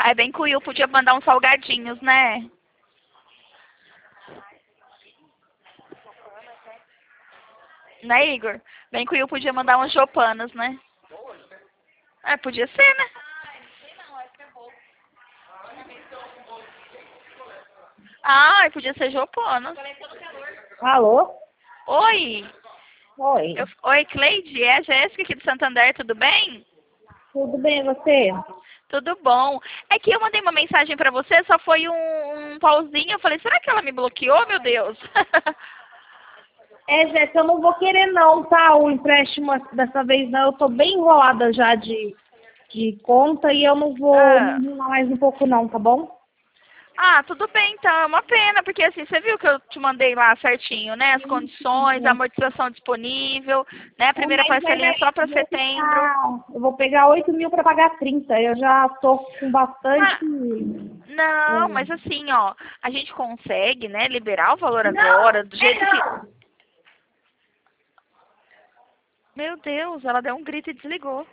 Aí bem que o Will podia mandar uns salgadinhos, né? Né, Igor? Bem que o Will podia mandar umas chopanas, né? É, podia ser, né? Ah, podia ser chopanas. Alô? Oi! Oi. Oi, Cleide, é a Jéssica aqui do Santander, tudo bem? Tudo bem, você? Tudo bom. É que eu mandei uma mensagem pra você, só foi um pauzinho. Eu falei, será que ela me bloqueou, meu Deus? É, Jéssica, eu não vou querer não, tá? O empréstimo dessa vez não. Eu tô bem enrolada já de conta e eu não vou me Ah. enrolar mais um pouco não, tá bom? Ah, tudo bem, então. É uma pena, porque assim, você viu que eu te mandei lá certinho, né? As condições, a amortização disponível, né? A É, primeira mas parcelinha só para setembro. eu vou pegar 8 mil para pagar 30. Eu já tô com bastante. Ah, não, mas assim, ó, a gente consegue, né, liberar o valor Não, agora, do jeito que. não. Meu Deus, ela deu um grito e desligou.